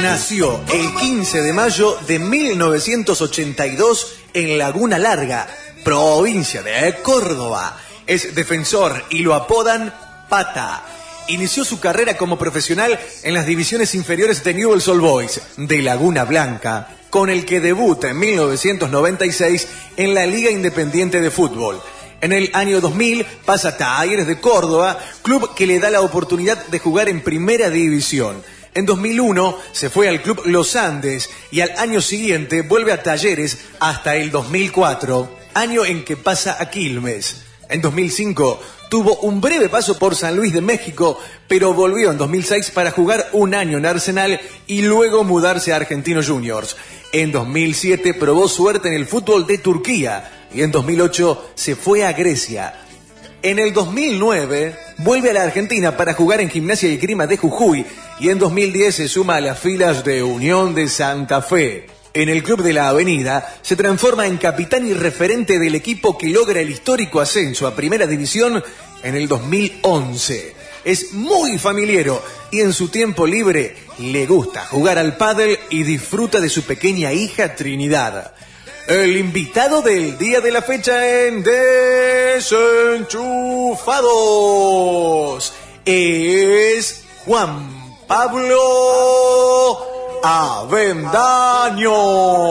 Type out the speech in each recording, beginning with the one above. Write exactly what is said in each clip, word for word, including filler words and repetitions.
Nació el quince de mayo de mil novecientos ochenta y dos en Laguna Larga, provincia de Córdoba. Es defensor y lo apodan Pata. Inició su carrera como profesional en las divisiones inferiores de Newell's Old Boys de Laguna Blanca, con el que debuta en mil novecientos noventa y seis en la Liga Independiente de Fútbol. En el año dos mil pasa a Talleres de Córdoba, club que le da la oportunidad de jugar en Primera División. En dos mil uno se fue al club Los Andes y al año siguiente vuelve a Talleres hasta el dos mil cuatro, año en que pasa a Quilmes. En dos mil cinco tuvo un breve paso por San Luis de México, pero volvió en dos mil seis para jugar un año en Arsenal y luego mudarse a Argentinos Juniors. En dos mil siete probó suerte en el fútbol de Turquía y en dos mil ocho se fue a Grecia. En el dos mil nueve vuelve a la Argentina para jugar en Gimnasia y Esgrima de Jujuy y en dos mil diez se suma a las filas de Unión de Santa Fe. En el Club de la Avenida se transforma en capitán y referente del equipo que logra el histórico ascenso a Primera División en el dos mil once. Es muy familiero y en su tiempo libre le gusta jugar al pádel y disfruta de su pequeña hija Trinidad. El invitado del día de la fecha en Desenchufados es Juan Pablo Avendaño.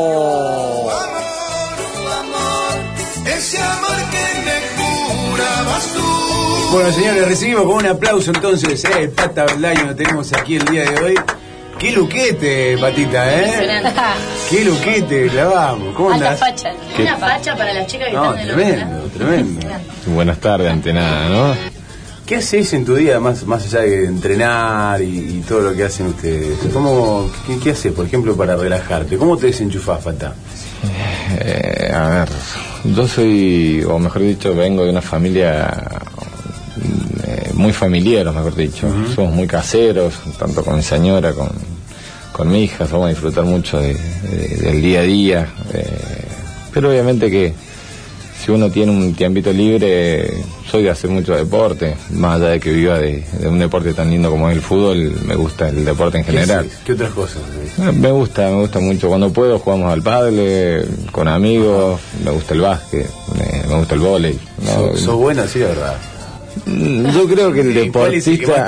Bueno, señores, recibimos con un aplauso entonces, eh, el Pata Avendaño lo tenemos aquí el día de hoy. Qué luquete, Patita, ¿eh? Qué luquete, clavamos. ¿Cómo andás? Alta facha. ¿Qué? Una facha para las chicas que No, están en tremendo, tremendo. Buenas tardes, ante nada, ¿no? ¿Qué hacéis en tu día, más, más allá de entrenar y, y todo lo que hacen ustedes? ¿Cómo, qué, ¿Qué haces, por ejemplo, para relajarte? ¿Cómo te desenchufás, Pata? Eh, a ver, yo soy, o mejor dicho, vengo de una familia eh, muy familiar, o mejor dicho. Uh-huh. Somos muy caseros, tanto con mi señora, con, con mi hija, vamos a disfrutar mucho de, de, del día a día. Eh, pero obviamente que si uno tiene un tiempito libre, soy de hacer mucho deporte, más allá de que viva de, de un deporte tan lindo como es el fútbol, me gusta el deporte en general. ¿Qué, ¿Qué otras cosas? Eh, me gusta, me gusta mucho. Cuando puedo jugamos al pádel, con amigos, me gusta el básquet, me, me gusta el vóley. ¿No? ¿Sos bueno, sí, de verdad? Yo creo que el deportista...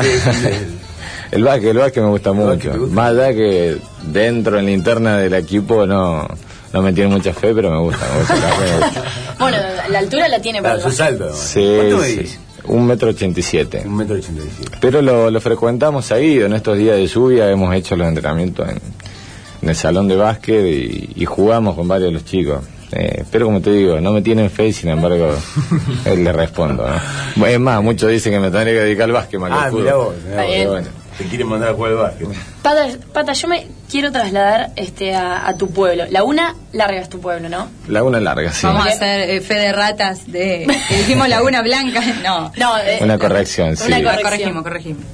El básquet, el básquet me gusta mucho. Me gusta. Más allá que dentro, en la interna del equipo, no... No me tiene mucha fe, pero me gusta. Me gusta, me gusta. Bueno, la altura la tiene para ah, sos alto, ¿no? Sí, ¿Cuánto sí. medís? Un metro ochenta y siete. Un metro ochenta y siete. Pero lo, lo frecuentamos seguido. En estos días de lluvia hemos hecho los entrenamientos en, en el salón de básquet y, y jugamos con varios de los chicos. Eh, pero como te digo, no me tienen fe y sin embargo él le respondo, ¿no? Es más, muchos dicen que me tendría que dedicar al básquet más que ah, al fútbol. Mirá vos, mirá vos, bueno. Te quieren mandar a jugar al básquet. Pata, Pata, yo me quiero trasladar este a, a tu pueblo. Laguna Larga es tu pueblo, ¿no? Laguna Larga, sí. Vamos a hacer eh, fe de ratas de que dijimos Laguna Blanca. No, no eh, una corrección, sí. Una corrección. corregimos, corregimos.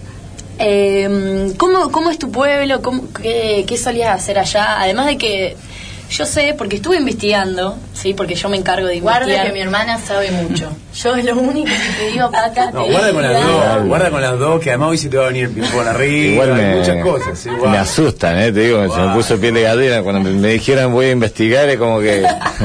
Eh, ¿cómo, ¿Cómo es tu pueblo? ¿Cómo, qué, ¿Qué solías hacer allá? Además de que yo sé, porque estuve investigando, sí, porque yo me encargo de investigar. Guarda que mi hermana sabe mucho. Yo es lo único que te digo, Pata. No, guarda con las dos, guarda con las dos, que además hoy se te va a venir el ping-pong arriba. Igual me, muchas cosas. ¿Sí? Me asustan, ¿eh? Te digo, wow. Se me puso piel de gallina. Cuando me, me dijeran voy a investigar, es como que...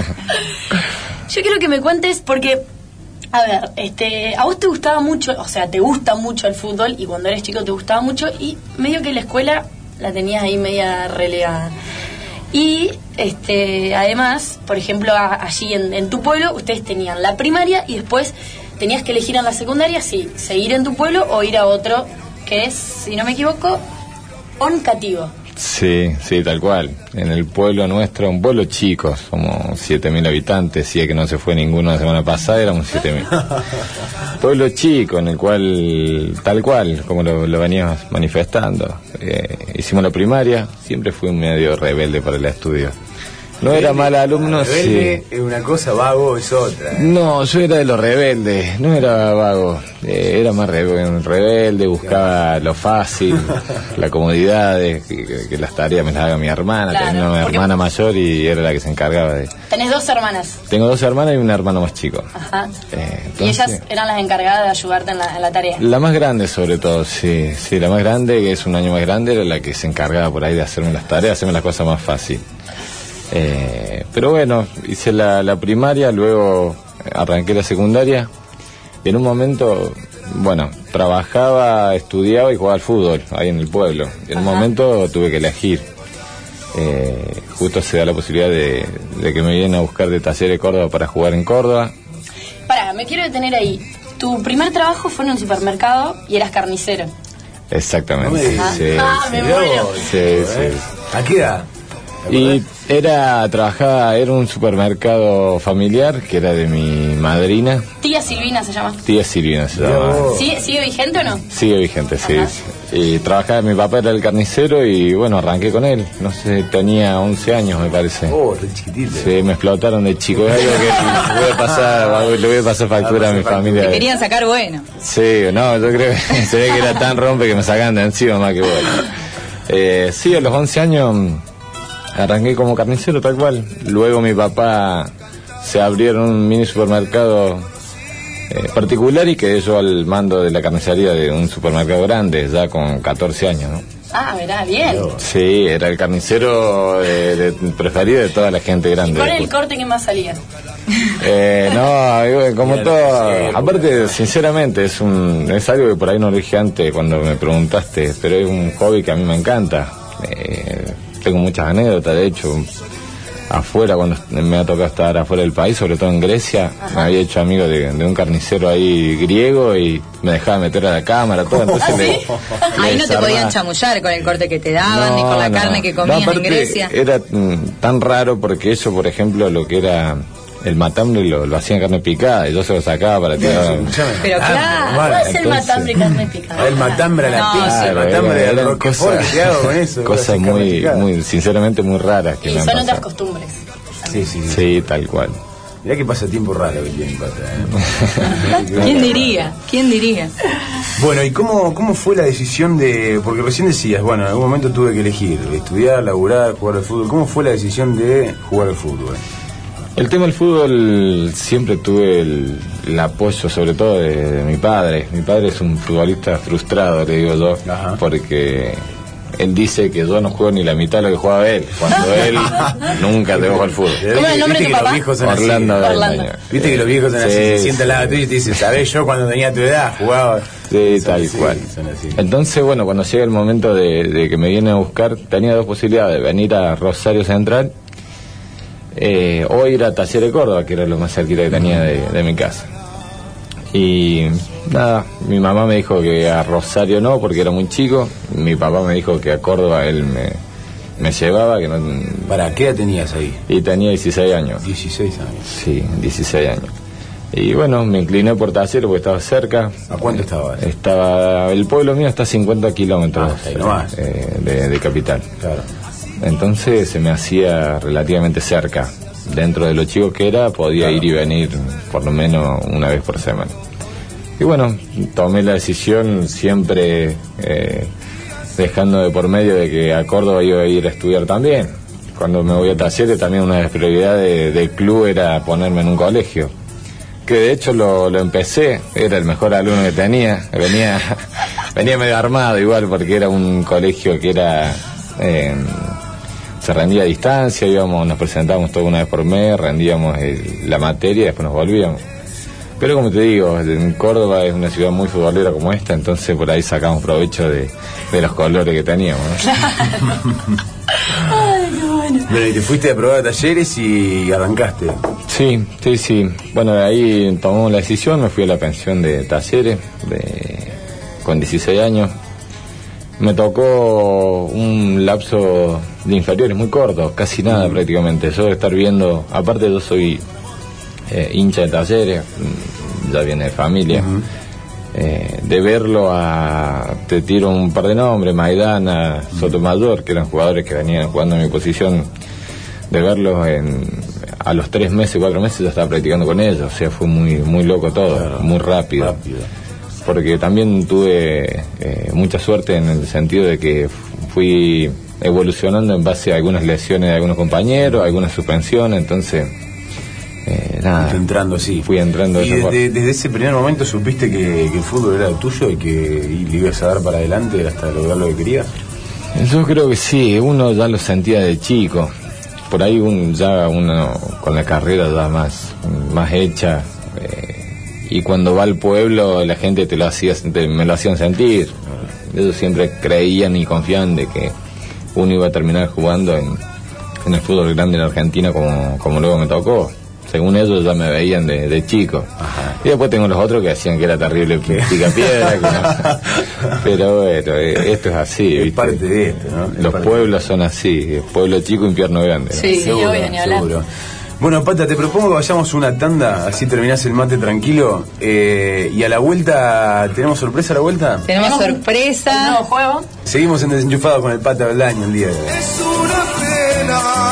Yo quiero que me cuentes, porque... A ver, este, a vos te gustaba mucho, o sea, te gusta mucho el fútbol, y cuando eres chico te gustaba mucho, y medio que la escuela la tenías ahí media relegada. Y este, además, por ejemplo, a, allí en, en tu pueblo, ustedes tenían la primaria y después tenías que elegir en la secundaria si seguir en tu pueblo o ir a otro, que es, si no me equivoco, Oncativo. Sí, sí, tal cual. En el pueblo nuestro, un pueblo chico, somos siete mil habitantes, si es que no se fue ninguno la semana pasada, éramos siete mil. Pueblo chico, en el cual, tal cual, como lo, lo veníamos manifestando. Eh, hicimos la primaria, siempre fui un medio rebelde para el estudio. No era mal alumno, rebelde sí. es una cosa, vago es otra. ¿eh? No, yo era de los rebeldes, no era vago, eh, era más rebelde, rebelde, buscaba lo fácil, la comodidad de que, que las tareas me las haga mi hermana. Claro, tenía una porque- hermana mayor y era la que se encargaba de... Tenés dos hermanas. Tengo dos hermanas y un hermano más chico. Ajá. Eh, Y entonces- ellas eran las encargadas de ayudarte en la, en la tarea. La más grande sobre todo, sí, sí, la más grande, que es un año más grande, era la que se encargaba por ahí de hacerme las tareas, hacerme las cosas más fácil. Eh, pero bueno, hice la, la primaria, luego arranqué la secundaria, y en un momento, bueno, trabajaba, estudiaba y jugaba al fútbol, ahí en el pueblo. Y en un Ajá. momento tuve que elegir. Eh, justo se da la posibilidad de, de que me vienen a buscar de Talleres Córdoba para jugar en Córdoba. Pará, me quiero detener ahí. Tu primer trabajo fue en un supermercado y eras carnicero. Exactamente. No me digas. sí, Ah, sí. me Mirá muero. vos, Sí, ¿eh? sí. ¿A qué edad? ¿Te Y acordás? era, trabajaba, era un supermercado familiar que era de mi madrina, Tía Silvina se llama. tía Silvina se Mirá llama. vos. ¿Sigue, ¿Sigue vigente o no? Sigue vigente, sí. Ajá. sí. Y trabajaba, mi papá era el carnicero y bueno, arranqué con él. No sé, tenía once años me parece. Oh, re chiquitito. Sí, me explotaron de chico. Es algo que le voy a pasar, le voy a pasar factura a mi familia. Te querían sacar bueno. Sí, no, yo creo que se ve que era tan rompe que me sacaban de encima más que bueno. Eh, sí, a los once años mm, arranqué como carnicero tal cual. Luego mi papá se abrieron un mini supermercado eh, particular y quedé yo al mando de la carnicería de un supermercado grande, ya con catorce años, ¿no? Ah, mirá, bien. Sí, era el carnicero de- de- preferido de toda la gente grande. ¿Cuál es el corte que más salía? Eh, no, digo, como Bien, todo, sí, aparte, sinceramente, es un es algo que por ahí no lo dije antes cuando me preguntaste, pero es un hobby que a mí me encanta. Eh, tengo muchas anécdotas, de hecho, afuera, cuando me ha tocado estar afuera del país, sobre todo en Grecia, me había hecho amigo de, de un carnicero ahí griego y me dejaba meter a la cámara, todo, entonces ¿Ah, le- sí? le Ahí no te desarmaba. podían chamullar con el corte que te daban, ni con la No, carne no. que No, comías en aparte, Grecia. Era mm, tan raro porque eso, por ejemplo, lo que era el matambre lo, lo hacían carne picada y yo se lo sacaba para tirar. Escuchame. Pero Ah, claro. normal. ¿Cuál es el entonces- matambre y carne picada? El matambre a la No, pizza, sí. el matambre Era- al eran roquefort, cosas- ¿qué hago con eso? Cosas Así, carne muy, picada. muy, sinceramente muy raras que Y me han son otras pasado. costumbres. Sí, sí, sí. Sí, tal cual. Mirá qué pasatiempo raro que tiene Pata, ¿eh? ¿Quién diría? ¿Quién diría? Bueno, ¿y cómo, cómo fue la decisión de...? Porque recién decías, bueno, en algún momento tuve que elegir, estudiar, laburar, jugar al fútbol. ¿Cómo fue la decisión de jugar al fútbol? El tema del fútbol siempre tuve el, el apoyo, sobre todo de, de mi padre. Mi padre es un futbolista frustrado, le digo yo, Ajá. porque él dice que yo no juego ni la mitad de lo que jugaba él, cuando él nunca te al fútbol. ¿Cómo es el nombre de Viste tu que papá? los viejos son así. Orlando Orlando. Beldaño. Viste que los viejos son así, Sí, se sientan al lado sí. tuyo y te dicen, ¿sabés? Yo cuando tenía tu edad jugaba... Sí, Son tal así, cual. son así. Entonces, bueno, cuando llega el momento de, de que me vienen a buscar, tenía dos posibilidades, venir a Rosario Central eh, o ir a Talleres Córdoba, que era lo más cerquita que tenía de, de mi casa. Y nada, mi mamá me dijo que a Rosario no, porque era muy chico. Mi papá me dijo que a Córdoba él me, me llevaba, que no, ¿Para qué edad tenías ahí? y tenía dieciséis años. dieciséis años. Sí, dieciséis años. Y bueno, me incliné por Talleres porque estaba cerca. ¿A cuánto estabas? Estaba, el pueblo mío está a cincuenta kilómetros Ah, ahí nomás. eh, de, de capital. Claro. Entonces se me hacía relativamente cerca. Dentro de lo chico que era, podía Claro. ir y venir por lo menos una vez por semana. Y bueno, tomé la decisión siempre eh, dejando de por medio de que a Córdoba iba a ir a estudiar también. Cuando me voy a Talleres, también una de las prioridades del club era ponerme en un colegio. Que de hecho lo, lo empecé, era el mejor alumno que tenía, venía venía medio armado igual porque era un colegio que era eh, se rendía a distancia, íbamos, nos presentábamos toda una vez por mes, rendíamos el- la materia y después nos volvíamos. Pero como te digo, en Córdoba es una ciudad muy futbolera como esta, entonces por ahí sacamos provecho de, de los colores que teníamos, ¿no? Bueno, y te fuiste a probar a Talleres y arrancaste. Sí, sí, sí. Bueno, de ahí tomamos la decisión, me fui a la pensión de Talleres de, con dieciséis años. Me tocó un lapso de inferiores muy corto, casi nada prácticamente. Yo de estar viendo, aparte yo soy eh, hincha de Talleres, mm, ya viene de familia. Eh, de verlo a, te tiro un par de nombres, Maidana, Sotomayor, que eran jugadores que venían jugando en mi posición de verlos en, a los tres meses, cuatro meses ya estaba practicando con ellos, o sea, fue muy muy loco todo, claro, muy rápido. rápido. Porque también tuve eh, mucha suerte en el sentido de que fui evolucionando en base a algunas lesiones de algunos compañeros, algunas suspensiones, entonces eh, nada, fui entrando así. Fui entrando y desde, desde ese primer momento supiste que, que el fútbol era tuyo y que y le ibas a dar para adelante hasta lograr lo que querías. Yo creo que sí, uno ya lo sentía de chico. Por ahí un, ya uno con la carrera ya más, más hecha, eh, y cuando va al pueblo la gente te lo hacía, te, me lo hacían sentir. Ellos siempre creían y confiaban de que uno iba a terminar jugando en, en el fútbol grande en Argentina como, como luego me tocó. Según ellos ya me veían de, de chico. Ajá. Y después tengo los otros que decían que era terrible pica piedra, que no. Pero bueno, esto es así, es ¿viste? parte de esto, ¿no? Los pueblos de... son así, pueblo chico, infierno grande, ¿no? Sí, seguro, obvio, ni hablar. Seguro. Bueno, Pata, te propongo que vayamos una tanda, así terminás el mate tranquilo, eh, y a la vuelta, ¿tenemos sorpresa a la vuelta? Tenemos sorpresa. Un nuevo juego. Seguimos en Desenchufados con el Pata Beldaño el día de hoy. Es una pena